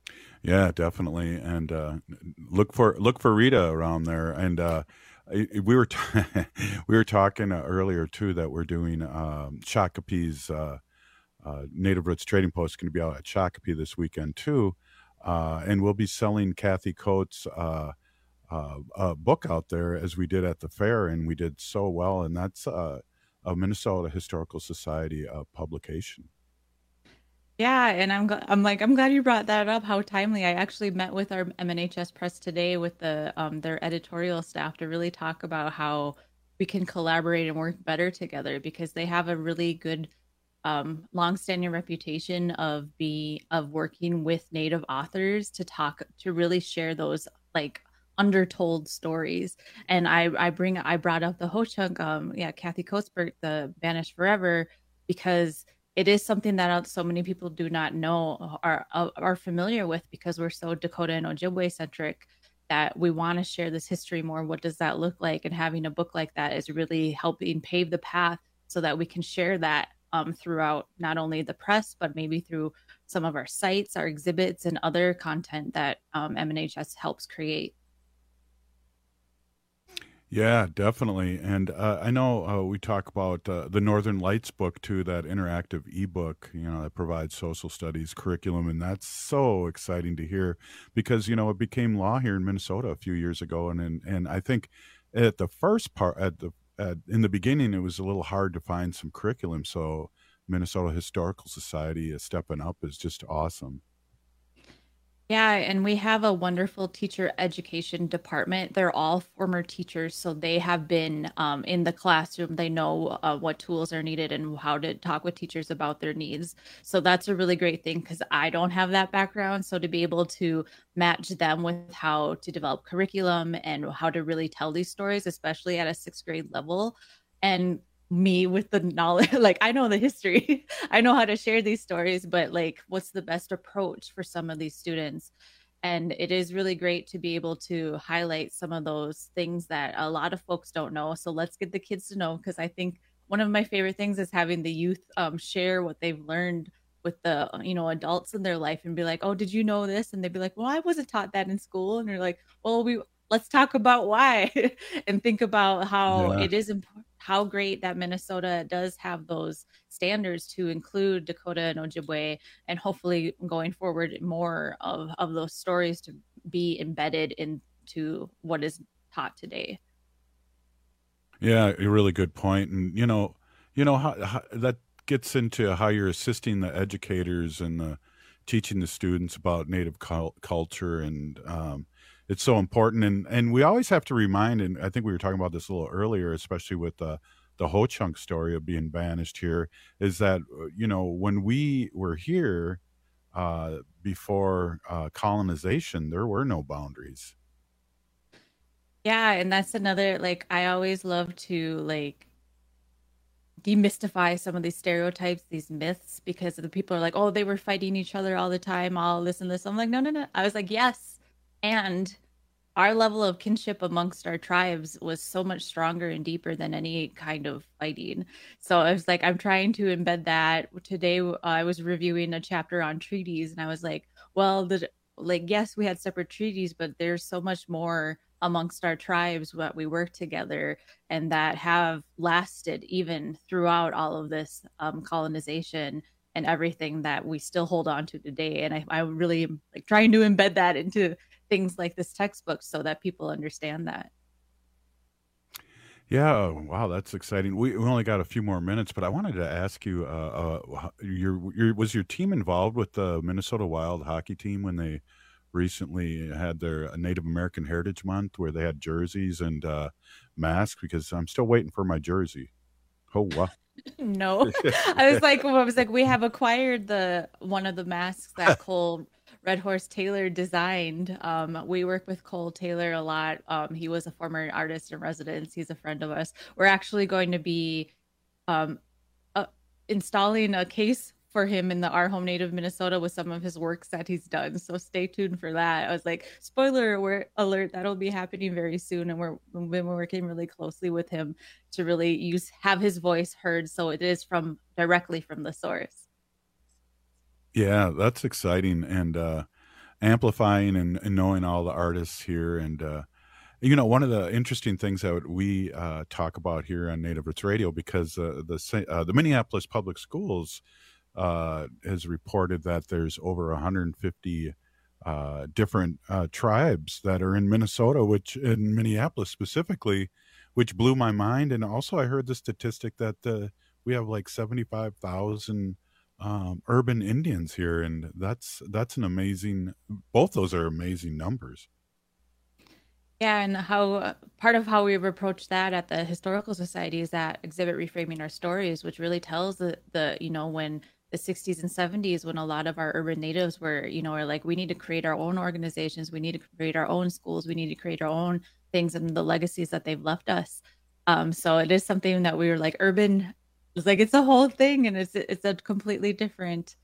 Yeah, definitely. And look for Rita around there. And we were we were talking earlier too that we're doing Shakopee's Native Roots Trading Post going to be out at Shakopee this weekend too, and we'll be selling Kathy Coates' book out there as we did at the fair, and we did so well. And that's a Minnesota Historical Society publication. Yeah, and I'm glad you brought that up. How timely! I actually met with our MNHS press today with their editorial staff to really talk about how we can collaborate and work better together, because they have a really good longstanding reputation of working with Native authors to really share those like undertold stories. And I brought up the Ho-Chunk, Kathy Coatsburg, the Vanished Forever, because it is something that so many people do not know are familiar with, because we're so Dakota and Ojibwe centric that we want to share this history more. What does that look like? And having a book like that is really helping pave the path so that we can share that throughout not only the press, but maybe through some of our sites, our exhibits, and other content that MNHS helps create. Yeah, definitely. And I know we talk about the Northern Lights book too, that interactive ebook, that provides social studies curriculum. And that's so exciting to hear, because, it became law here in Minnesota a few years ago. And I think at the first part, in the beginning, it was a little hard to find some curriculum. So Minnesota Historical Society is stepping up is just awesome. Yeah, and we have a wonderful teacher education department. They're all former teachers, so they have been in the classroom. They know what tools are needed and how to talk with teachers about their needs. So that's a really great thing, because I don't have that background. So to be able to match them with how to develop curriculum and how to really tell these stories, especially at a 6th grade level, and me with the knowledge, like I know the history, I know how to share these stories, but like what's the best approach for some of these students? And it is really great to be able to highlight some of those things that a lot of folks don't know. So let's get the kids to know, because I think one of my favorite things is having the youth share what they've learned with the adults in their life, and be like, oh, did you know this? And they'd be like, well, I wasn't taught that in school. And you're like, well, let's talk about why and think about how it is important, how great that Minnesota does have those standards to include Dakota and Ojibwe, and hopefully going forward more of those stories to be embedded into what is taught today. Yeah, a really good point. And how that gets into how you're assisting the educators and teaching the students about Native culture, and it's so important. And we always have to remind, and I think we were talking about this a little earlier, especially with the Ho-Chunk story of being banished here, is that, when we were here before colonization, there were no boundaries. Yeah, and that's another, I always love to demystify some of these stereotypes, these myths, because the people are like, oh, they were fighting each other all the time, all this and this. I'm like, no. I was like, yes. And our level of kinship amongst our tribes was so much stronger and deeper than any kind of fighting. So I was like, I'm trying to embed that. Today, I was reviewing a chapter on treaties, and I was like, well, yes, we had separate treaties, but there's so much more amongst our tribes that we work together and that have lasted even throughout all of this colonization and everything that we still hold on to today. And I really am trying to embed that into things like this textbook so that people understand that. Yeah, wow, that's exciting. We only got a few more minutes, but I wanted to ask you, was your team involved with the Minnesota Wild hockey team when they recently had their Native American Heritage Month, where they had jerseys and masks? Because I'm still waiting for my jersey. Oh, wow. No, I was like, we have acquired one of the masks that Cole Red Horse Taylor designed. We work with Cole Taylor a lot. He was a former artist in residence. He's a friend of us. We're actually going to be installing a case for him in our home native Minnesota with some of his works that he's done. So stay tuned for that. I was like, spoiler alert, that'll be happening very soon. And we've been working really closely with him to really have his voice heard. So it is directly from the source. Yeah, that's exciting. amplifying and knowing all the artists here. And, one of the interesting things that we talk about here on Native Roots Radio, because the Minneapolis Public Schools has reported that there's over 150 different tribes that are in Minnesota, which in Minneapolis specifically, which blew my mind. And also I heard the statistic that we have like 75,000 urban Indians here. And that's an amazing, both those are amazing numbers. Yeah, and how part of how we've approached that at the Historical Society is that exhibit Reframing Our Stories, which really tells the when the 60s and 70s, when a lot of our urban natives were, are like, we need to create our own organizations, we need to create our own schools, we need to create our own things and the legacies that they've left us. So it is something that we were like, urban, it's like, it's a whole thing, and it's a completely different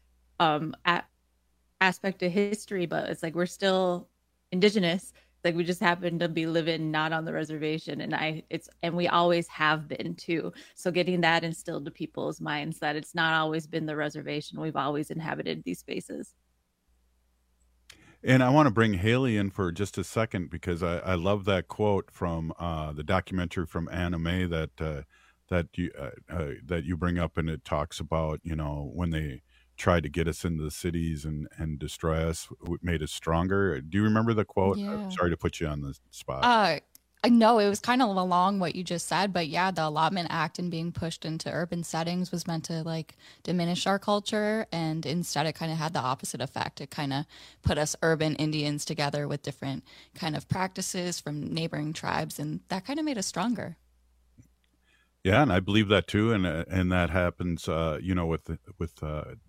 aspect of history, but it's like, we're still indigenous. Like, we just happen to be living not on the reservation, and we always have been too. So getting that instilled to people's minds that it's not always been the reservation. We've always inhabited these spaces. And I want to bring Haley in for just a second, because I love that quote from the documentary from Anna May that you bring up, and it talks about, when they tried to get us into the cities and destroy us, made us stronger. Do you remember the quote? Yeah. I'm sorry to put you on the spot. I know it was kind of along what you just said, but yeah, the Allotment Act and being pushed into urban settings was meant to like diminish our culture, and instead it kind of had the opposite effect. It kind of put us urban Indians together with different kind of practices from neighboring tribes, and that kind of made us stronger. Yeah, and I believe that too, and that happens, with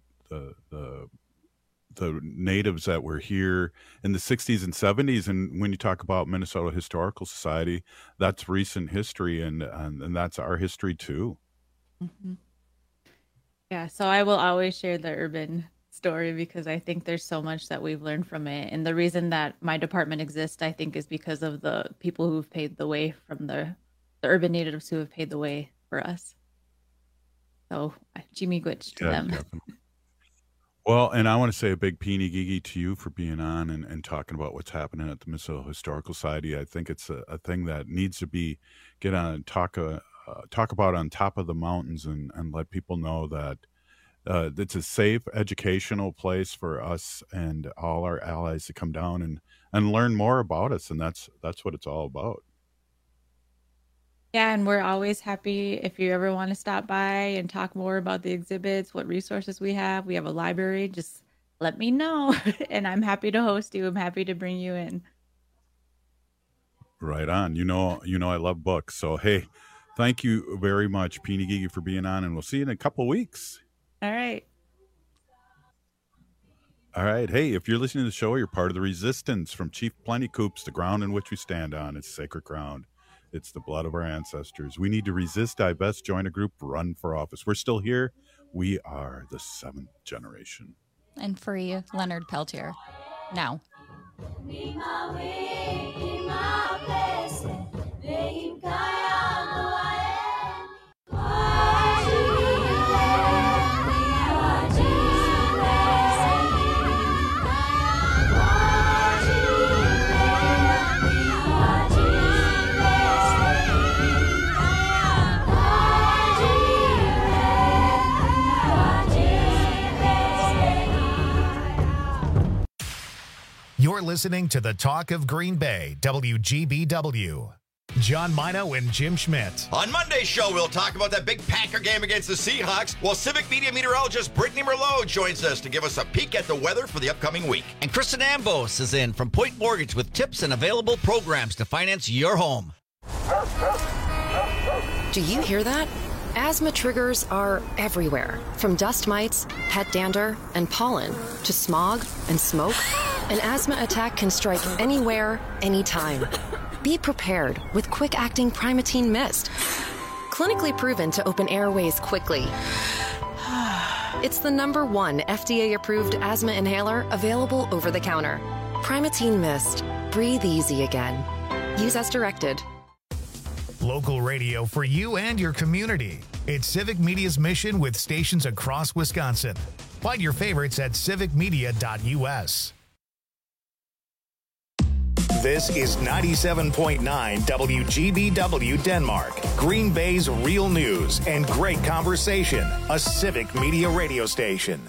the natives that were here in the 60s and 70s. And when you talk about Minnesota Historical Society, that's recent history, and that's our history too. Mm-hmm. Yeah, so I will always share the urban story, because I think there's so much that we've learned from it. And the reason that my department exists, I think, is because of the people who've paved the way, from the urban natives who have paved the way for us. So Jimmy Gwitch to them. Definitely. Well, and I want to say a big Peeny Gigi to you for being on and talking about what's happening at the Minnesota Historical Society. I think it's a thing that needs to get on and talk about on top of the mountains, and let people know that it's a safe educational place for us and all our allies to come down and learn more about us. And that's what it's all about. Yeah, and we're always happy if you ever want to stop by and talk more about the exhibits, what resources we have. We have a library. Just let me know, and I'm happy to host you. I'm happy to bring you in. Right on. I love books. So, hey, thank you very much, Peeny Gigi, for being on, and we'll see you in a couple weeks. All right. All right. Hey, if you're listening to the show, you're part of the resistance. From Chief Plenty Coups, the ground in which we stand on is sacred ground. It's the blood of our ancestors. We need to resist, divest, join a group, run for office. We're still here. We are the 7th generation. And free Leonard Peltier now. You're listening to the Talk of Green Bay, WGBW. John Mino and Jim Schmidt. On Monday's show, we'll talk about that big Packer game against the Seahawks, while Civic Media meteorologist Brittany Merlot joins us to give us a peek at the weather for the upcoming week. And Kristen Ambos is in from Point Mortgage with tips and available programs to finance your home. Do you hear that? Asthma triggers are everywhere, from dust mites, pet dander, and pollen, to smog and smoke. An asthma attack can strike anywhere, anytime. Be prepared with quick-acting Primatene Mist. Clinically proven to open airways quickly. It's the #1 FDA-approved asthma inhaler available over the counter. Primatene Mist. Breathe easy again. Use as directed. Local radio for you and your community. It's Civic Media's mission with stations across Wisconsin. Find your favorites at civicmedia.us. This is 97.9 WGBW Denmark, Green Bay's real news and great conversation, a Civic Media radio station.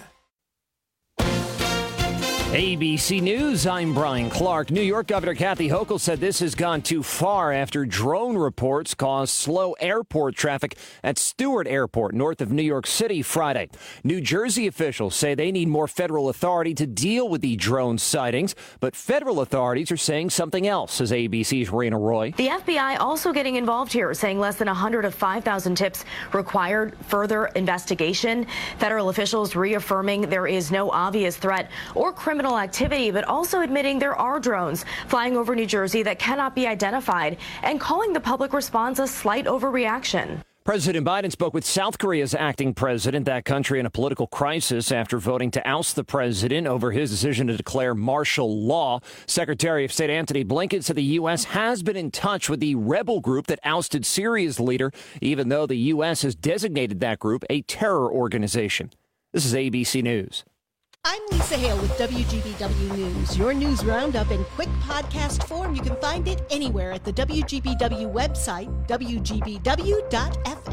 ABC News, I'm Brian Clark. New York Governor Kathy Hochul said this has gone too far after drone reports caused slow airport traffic at Stewart Airport north of New York City Friday. New Jersey officials say they need more federal authority to deal with the drone sightings, but federal authorities are saying something else, says ABC's Raina Roy. The FBI also getting involved here, saying less than 100 of 5,000 tips required further investigation. Federal officials reaffirming there is no obvious threat or criminal activity, but also admitting there are drones flying over New Jersey that cannot be identified and calling the public response a slight overreaction. President Biden spoke with South Korea's acting president, that country in a political crisis after voting to oust the president over his decision to declare martial law. Secretary of State Antony Blinken said the U.S. has been in touch with the rebel group that ousted Syria's leader, even though the U.S. has designated that group a terror organization. This is ABC News. I'm Lisa Hale with WGBW News. Your news roundup in quick podcast form. You can find it anywhere at the WGBW website, WGBW.FM.